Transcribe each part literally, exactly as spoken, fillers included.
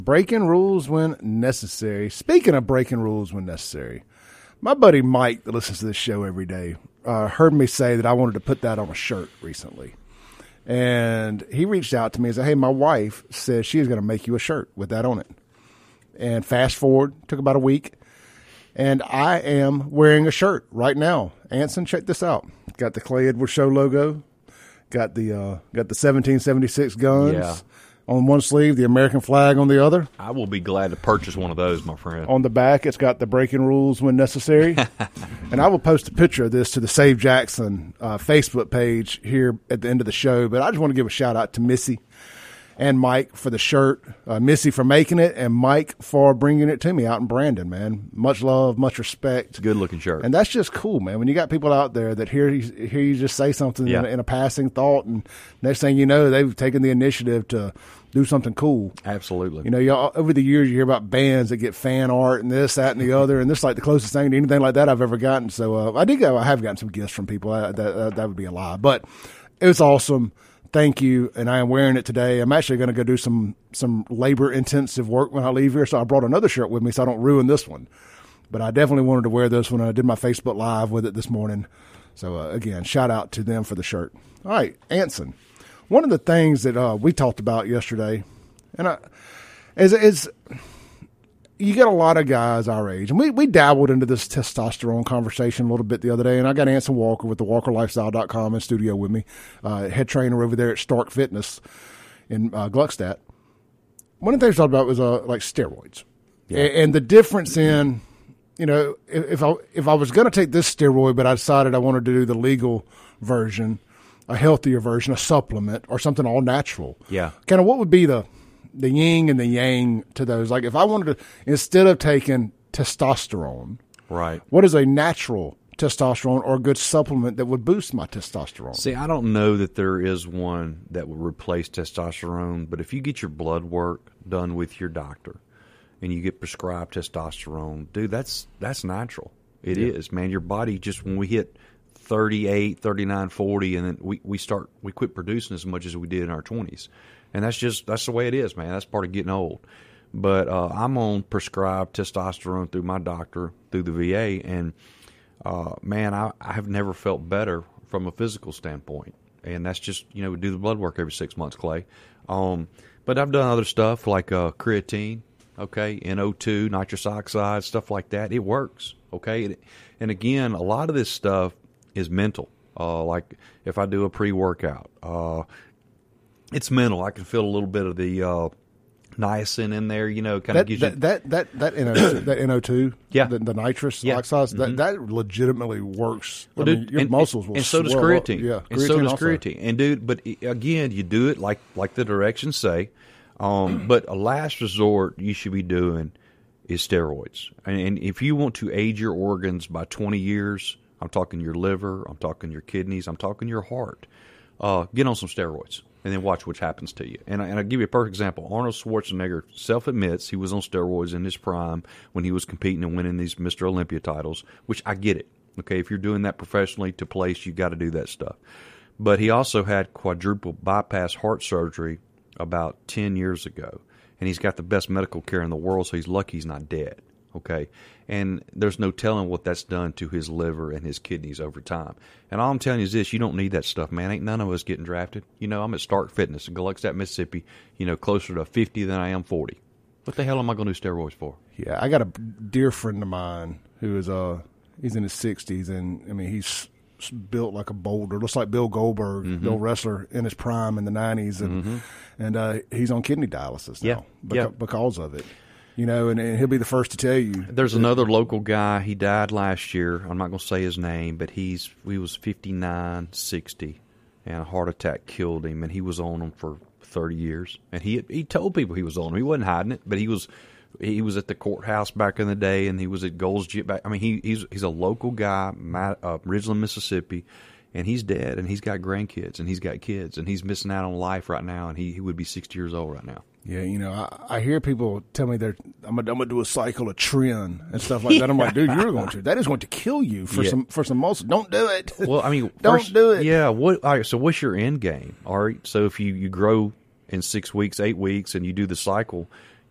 Breaking rules when necessary. Speaking of breaking rules when necessary, my buddy Mike that listens to this show every day uh, heard me say that I wanted to put that on a shirt recently. And he reached out to me and said, hey, my wife says she's going to make you a shirt with that on it. And fast forward, took about a week, and I am wearing a shirt right now. Anson, check this out. Got the Clay Edwards Show logo. Got the uh, got the seventeen seventy-six guns. Yeah. On one sleeve, the American flag on the other. I will be glad to purchase one of those, my friend. On the back, it's got the breaking rules when necessary. And I will post a picture of this to the Save Jackson uh, Facebook page here at the end of the show. But I just want to give a shout out to Missy and Mike for the shirt, uh, Missy for making it, and Mike for bringing it to me out in Brandon, man. Much love, much respect. It's a good-looking shirt. And that's just cool, man. When you got people out there that hear you, hear you just say something yeah. in, a, in a passing thought, and next thing you know, they've taken the initiative to do something cool. Absolutely. You know, y'all, over the years, you hear about bands that get fan art and this, that, and the other, and this is like the closest thing to anything like that I've ever gotten. So uh, I did go, I have gotten some gifts from people. I, that, that, that would be a lie. But it was awesome. Thank you, and I am wearing it today. I'm actually going to go do some some labor-intensive work when I leave here, so I brought another shirt with me so I don't ruin this one. But I definitely wanted to wear this when I did my Facebook Live with it this morning. So, uh, again, shout out to them for the shirt. All right, Anson, one of the things that uh, we talked about yesterday, and I, is, is you get a lot of guys our age, and we, we dabbled into this testosterone conversation a little bit the other day, and I got Anson Walker with the walker lifestyle dot com in studio with me, uh, head trainer over there at Stark Fitness in uh, Gluckstadt. One of the things we talked about was uh, like steroids, yeah. and, and the difference in, you know, if, if I if I was going to take this steroid, but I decided I wanted to do the legal version, a healthier version, a supplement, or something all natural. Yeah, kind of what would be the the yin and the yang to those? Like if I wanted to, instead of taking testosterone, right, what is a natural testosterone or a good supplement that would boost my testosterone? See, I don't know that there is one that would replace testosterone, but if you get your blood work done with your doctor and you get prescribed testosterone, dude, that's that's natural. It yeah. is, man. Your body just, when we hit thirty-eight, thirty-nine, forty, and then we, we start, we quit producing as much as we did in our twenties. And that's just, that's the way it is, man. That's part of getting old. But uh, I'm on prescribed testosterone through my doctor, through the V A, and uh, man, I, I have never felt better from a physical standpoint. And that's just, you know, we do the blood work every six months, Clay. Um, but I've done other stuff like uh, creatine, okay, N O two, nitrous oxide, stuff like that. It works, okay? And, and again, a lot of this stuff is mental. Uh, like if I do a pre-workout, uh, it's mental. I can feel a little bit of the uh, niacin in there, you know, kind that, of gives that, you that that that N O two, that N O two, yeah, the, the nitrous yeah. oxides, mm-hmm. that that legitimately works. Well, I dude, mean, your and, muscles will and so does swell creatine. Up. Yeah, and creatine so does also. creatine. And dude, but again, you do it like like the directions say. Um, but a last resort you should be doing is steroids. And, and if you want to age your organs by twenty years, I'm talking your liver, I'm talking your kidneys, I'm talking your heart. Uh, get on some steroids. And then watch what happens to you. And, I, and I'll give you a perfect example. Arnold Schwarzenegger self-admits he was on steroids in his prime when he was competing and winning these Mister Olympia titles, which I get it. Okay, if you're doing that professionally to place, you got to do that stuff. But he also had quadruple bypass heart surgery about ten years ago. And he's got the best medical care in the world, so he's lucky he's not dead. Okay, and there's no telling what that's done to his liver and his kidneys over time. And all I'm telling you is this: you don't need that stuff, man. Ain't none of us getting drafted. You know, I'm at Stark Fitness in Gluckstadt, Mississippi. You know, closer to fifty than I am forty. What the hell am I going to do steroids for? Yeah, I got a dear friend of mine who is uh he's in his sixties, and I mean he's built like a boulder, looks like Bill Goldberg, mm-hmm. the old wrestler in his prime in the nineties, and mm-hmm. and uh, he's on kidney dialysis now yeah. beca- yeah. because of it. You know, and, and he'll be the first to tell you. There's another local guy. He died last year. I'm not going to say his name, but he's he was fifty-nine, sixty, and a heart attack killed him, and he was on them for thirty years. And he he told people he was on them. He wasn't hiding it, but he was he was at the courthouse back in the day, and he was at Gold's Gym back. I mean, he he's he's a local guy, uh, Ridgeland, Mississippi, and he's dead, and he's got grandkids, and he's got kids, and he's missing out on life right now, and he, he would be sixty years old right now. Yeah, you know, I, I hear people tell me they're I'm gonna, I'm gonna do a cycle of Tren and stuff like that. I'm like, dude, you're going to that is going to kill you for yeah. some for some muscle. Don't do it. Well, I mean, don't first, do it. Yeah. What? All right. So, what's your end game? All right. So, if you, you grow in six weeks, eight weeks, and you do the cycle,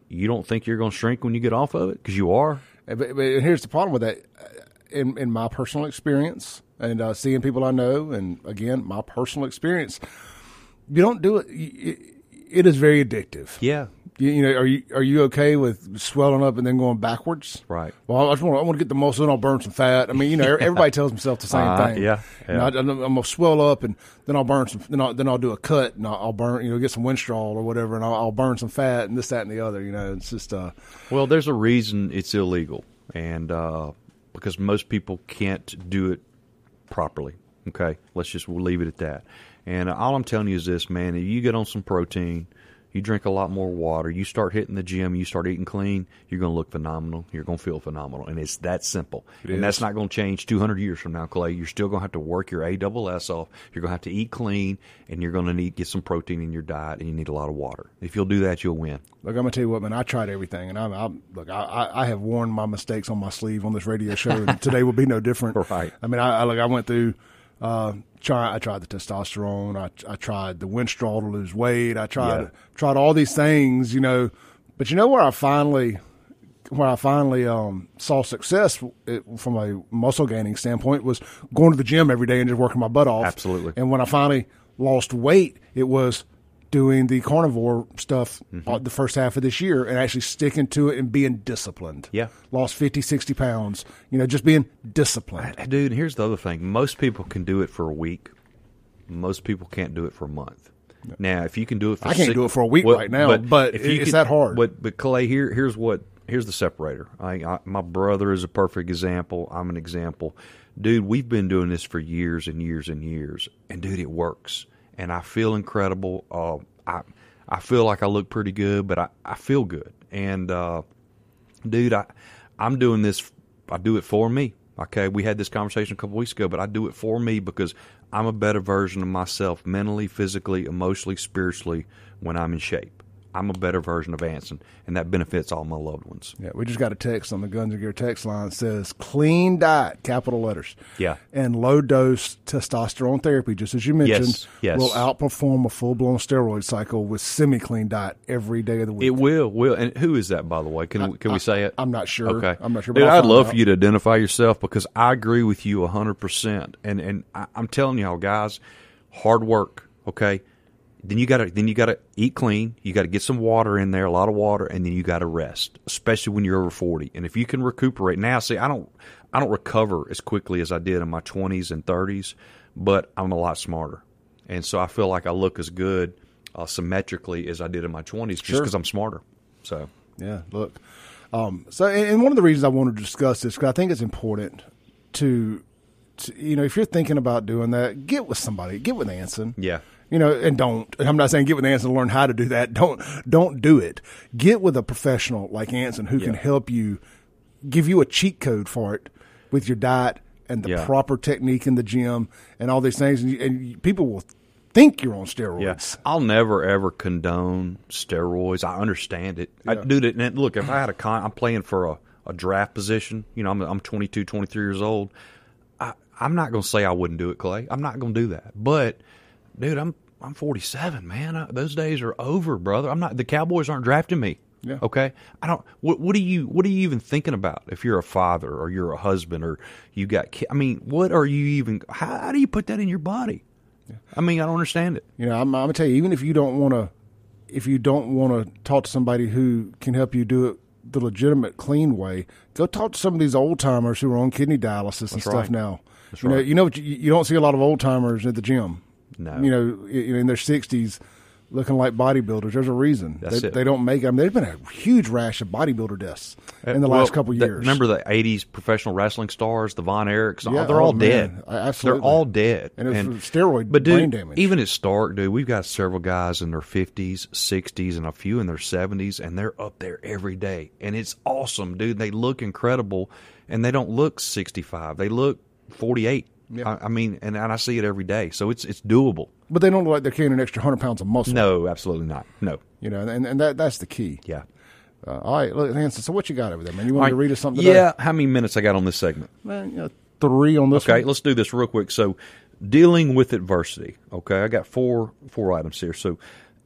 you don't think you're going to shrink when you get off of it? Because you are. But, but here's the problem with that. In, in my personal experience and uh, seeing people I know, and again, my personal experience, you don't do it. It, it is very addictive. Yeah. You, you know, are you are you okay with swelling up and then going backwards? Right. Well, I just want I want to get the muscle and I'll burn some fat. I mean, you know, everybody tells themselves the same Uh, thing. yeah, yeah. You know, I, I'm gonna swell up and then I'll burn some. Then I'll then I'll do a cut and I'll, I'll burn. You know, get some Winstrol or whatever, and I'll, I'll burn some fat and this, that, and the other. You know, it's just. Uh, Well, there's a reason it's illegal, and uh, because most people can't do it properly. Okay, let's just we'll leave it at that. And uh, all I'm telling you is this, man: if you get on some protein, you drink a lot more water, you start hitting the gym, you start eating clean, you're going to look phenomenal. You're going to feel phenomenal, and it's that simple. It and is. that's not going to change two hundred years from now, Clay. You're still going to have to work your A double S off. You're going to have to eat clean, and you're going to need get some protein in your diet, and you need a lot of water. If you'll do that, you'll win. Look, I'm gonna tell you what, man. I tried everything, and I'm, I'm look. I, I have worn my mistakes on my sleeve on this radio show, and today will be no different. Right. I mean, I, I look. I went through. Uh, try. I tried the testosterone. I, I tried the Winstrol to lose weight. I tried Yeah. tried all these things, you know. But you know where I finally, where I finally um, saw success it, from a muscle gaining standpoint was going to the gym every day and just working my butt off. Absolutely. And when I finally lost weight, it was doing the carnivore stuff Mm-hmm. uh, the first half of this year and actually sticking to it and being disciplined. Yeah. Lost fifty, sixty pounds, you know, just being disciplined. Dude, here's the other thing. Most people can do it for a week. Most people can't do it for a month. Now, if you can do it for I can't six, do it for a week well, right now, but if you it's could- that hard. But but Clay, here here's what here's the separator. I, I my brother is a perfect example. I'm an example. Dude, we've been doing this for years and years and years, and dude, it works. And I feel incredible. Uh, I I feel like I look pretty good, but I, I feel good. And uh, dude, I I'm doing this. I do it for me. Okay, we had this conversation a couple weeks ago, but I do it for me because I'm a better version of myself mentally, physically, emotionally, spiritually when I'm in shape. I'm a better version of Anson, and that benefits all my loved ones. Yeah, we just got a text on the Guns and Gear text line that says clean diet, capital letters. Yeah. And low dose testosterone therapy, just as you mentioned, Yes, yes. will outperform a full blown steroid cycle with semi clean diet every day of the week. It will, will. And who is that, by the way? Can, we can we say it? I'm not sure. Okay. I'm not sure. but Dude, I'll I'd find love out. for you to identify yourself because I agree with you one hundred percent. And and I, I'm telling y'all, guys, hard work, okay? Then you gotta then you gotta eat clean. You gotta get some water in there, a lot of water, and then you gotta rest, especially when you're over forty. And if you can recuperate now, see, I don't I don't recover as quickly as I did in my twenties and thirties, but I'm a lot smarter, and so I feel like I look as good uh, symmetrically as I did in my twenties, just Sure. because I'm smarter. So Yeah, look. Um, so, and and one of the reasons I wanted to discuss this, because I think it's important to, to, you know, if you're thinking about doing that, get with somebody, get with Anson. yeah. You know, and don't. I'm not saying get with Anson to learn how to do that. Don't don't do it. Get with a professional like Anson who can Yeah. help you, give you a cheat code for it with your diet and the Yeah. proper technique in the gym and all these things. And, you, and you, people will think you're on steroids. Yeah, I'll never ever condone steroids. I understand it. I Yeah. do it. And look, if I had a con, I'm playing for a, a draft position. You know, I'm I'm twenty-two, twenty-three years old. I, I'm not going to say I wouldn't do it, Clay. I'm not going to do that. But, dude, I'm I'm forty-seven, man. I, those days are over, brother. I'm not. The Cowboys aren't drafting me. Yeah. Okay. I don't. What What are you What are you even thinking about? If you're a father or you're a husband or you got kids, I mean, what are you even? How, how do you put that in your body? I mean, I don't understand it. You know, I'm, I'm gonna tell you, even if you don't want to, if you don't want to talk to somebody who can help you do it the legitimate, clean way, go talk to some of these old timers who are on kidney dialysis and That's stuff right. now. That's you know, right. you know, what you, you don't see a lot of old timers at the gym. No. You know, in in their sixties, looking like bodybuilders. There's a reason That's they, it. they don't make. I mean, there's been a huge rash of bodybuilder deaths in the Well, last couple of that- years. remember the eighties professional wrestling stars, the Von Erichs? Yeah, they're oh, all man. dead. I- absolutely. They're all dead. And it's for steroid but dude, brain damage. Even at Stark, dude, we've got several guys in their fifties, sixties, and a few in their seventies, and they're up there every day. And it's awesome, dude. They look incredible, and they don't look sixty-five. They look forty-eight. Yeah. I, I mean, and, and I see it every day. So it's it's doable. But they don't look like they're carrying an extra hundred pounds of muscle. No, absolutely not. No. You know, and, and that that's the key. Yeah. Uh, all right, look, Hanson. So what you got over there, man? You want All me to right. read us something today? Yeah. How many minutes I got on this segment? Man, you know, three on this Okay, one. let's do this real quick. So, dealing with adversity. Okay, I got four four items here. So,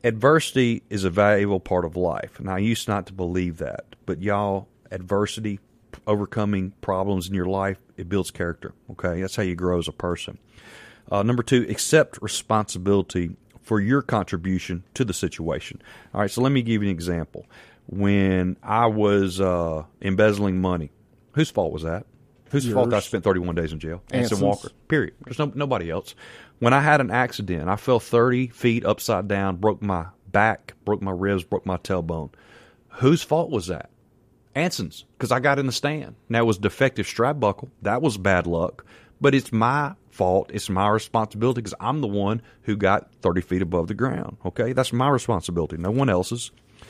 adversity is a valuable part of life. And I used not to believe that. But y'all, adversity, overcoming problems in your life, it builds character. Okay, that's how you grow as a person. Uh, number two, accept responsibility for your contribution to the situation. All right, so let me give you an example. When I was uh, embezzling money, whose fault was that? Whose Yours. fault I spent thirty-one days in jail? Anson Anson's. Walker, period. There's no, nobody else. When I had an accident, I fell thirty feet upside down, broke my back, broke my ribs, broke my tailbone. Whose fault was that? Anson's, because I got in the stand. Now, it was defective strap buckle. That was bad luck. But it's my fault. It's my responsibility because I'm the one who got thirty feet above the ground. Okay? That's my responsibility, no one else's.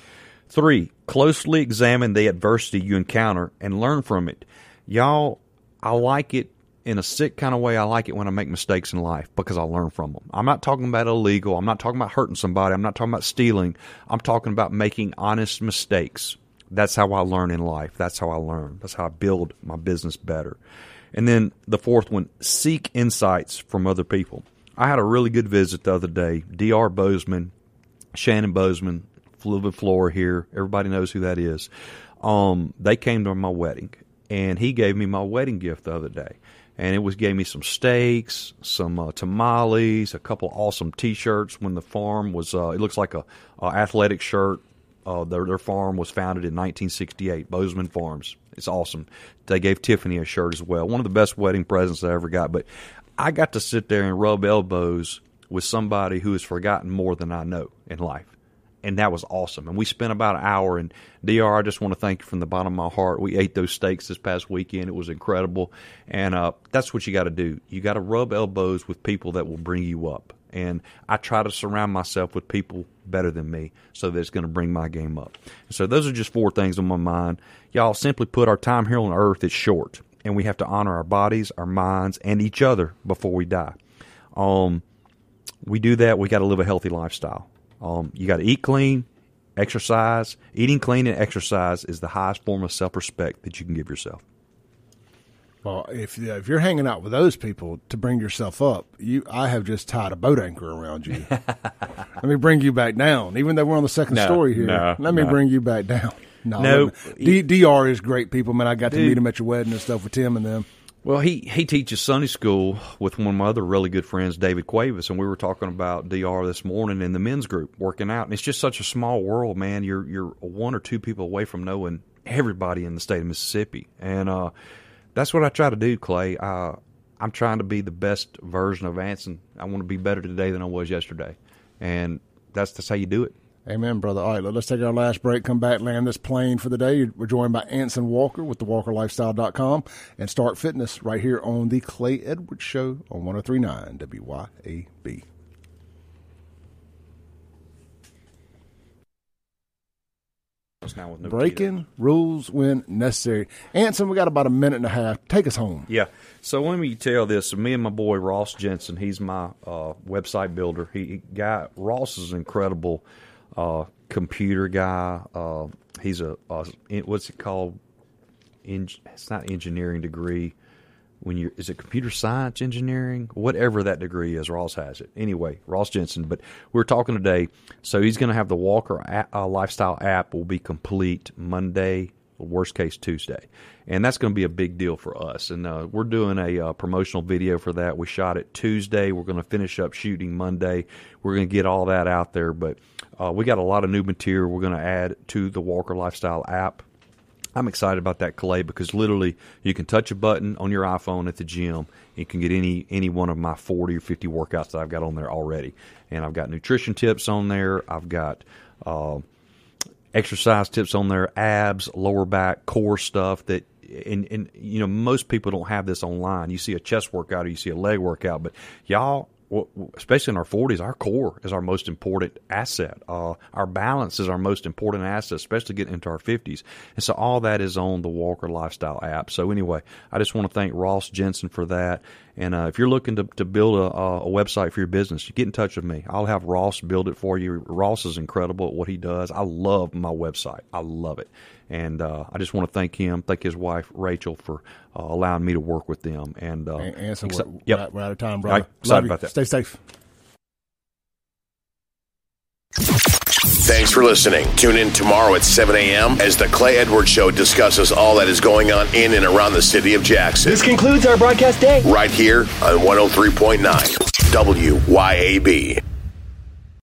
Three, closely examine the adversity you encounter and learn from it. Y'all, I like it in a sick kind of way. I like it when I make mistakes in life because I learn from them. I'm not talking about illegal. I'm not talking about hurting somebody. I'm not talking about stealing. I'm talking about making honest mistakes. That's how I learn in life. That's how I learn. That's how I build my business better. And then the fourth one, seek insights from other people. I had a really good visit the other day. D R Bozeman, Shannon Bozeman, Fluid Floor here. Everybody knows who that is. Um, they came to my wedding. And he gave me my wedding gift the other day. And it was gave me some steaks, some uh, tamales, a couple awesome T-shirts. When the farm was, uh, it looks like a, a athletic shirt. Uh, their their farm was founded in nineteen sixty-eight, Bozeman Farms. It's awesome. They gave Tiffany a shirt as well. One of the best wedding presents I ever got. But I got to sit there and rub elbows with somebody who has forgotten more than I know in life. And that was awesome. And we spent about an hour. And D R, I just want to thank you from the bottom of my heart. We ate those steaks this past weekend. It was incredible. And uh, that's what you got to do. You got to rub elbows with people that will bring you up. And I try to surround myself with people better than me so that it's going to bring my game up. So those are just four things on my mind. Y'all, simply put, our time here on earth is short. And we have to honor our bodies, our minds, and each other before we die. Um, we do that. We got to live a healthy lifestyle. Um, you got to eat clean, exercise. Eating clean and exercise is the highest form of self-respect that you can give yourself. Well, if uh, if you're hanging out with those people to bring yourself up, you I have just tied a boat anchor around you. Let me bring you back down. Even though we're on the second no, story here, no, let me no. bring you back down. No, no D- DR is great people, man. I got dude, to meet him at your wedding and stuff with Tim and them. Well, he, he teaches Sunday school with one of my other really good friends, David Cuevas, and we were talking about D R this morning in the men's group working out. And it's just such a small world, man. You're you're one or two people away from knowing everybody in the state of Mississippi, and uh, that's what I try to do, Clay. Uh, I'm trying to be the best version of Anson. I want to be better today than I was yesterday, and that's that's how you do it. Amen, brother. All right, let's take our last break, come back, land this plane for the day. We're joined by Anson Walker with the walker lifestyle dot com and Start Fitness right here on the Clay Edwards Show on one oh three point nine W Y A B. Now with no Breaking key. rules when necessary. Anson, we got about a minute and a half. Take us home. Yeah. So let me tell this. So me and my boy Ross Jensen, he's my uh, website builder. He, he guy Ross is incredible. Uh, computer guy. Uh, he's a, a what's it called? In, it's not engineering degree. When you is it computer science engineering? Whatever that degree is, Ross has it. Anyway, Ross Jensen. But we're talking today. So he's going to have the Walker app, uh, Lifestyle app will be complete Monday, worst case Tuesday, and that's going to be a big deal for us. And uh, we're doing a uh, promotional video for that. We shot it Tuesday. We're going to finish up shooting Monday. We're going to get all that out there, but uh, we got a lot of new material we're going to add to the Walker Lifestyle app. I'm excited about that, Clay, because literally you can touch a button on your iPhone at the gym and you can get any any one of my forty or fifty workouts that I've got on there already. And I've got nutrition tips on there. I've got uh, exercise tips on there, abs, lower back, core stuff that and, and you know most people don't have this online. You see a chest workout or you see a leg workout, but y'all, especially in our forties, our core is our most important asset. Uh, our balance is our most important asset, especially getting into our fifties. And so all that is on the Walker Lifestyle app. So anyway, I just want to thank Ross Jensen for that. And uh, if you're looking to, to build a, a website for your business, you get in touch with me. I'll have Ross build it for you. Ross is incredible at what he does. I love my website. I love it. And uh, I just want to thank him, thank his wife, Rachel, for uh, allowing me to work with them. And, uh, and, and so exci- we're, yep. we're out of time, brother. Right, excited about that. Stay safe. Thanks for listening. Tune in tomorrow at seven a.m. as the Clay Edwards Show discusses all that is going on in and around the city of Jackson. This concludes our broadcast day. Right here on one oh three point nine W Y A B.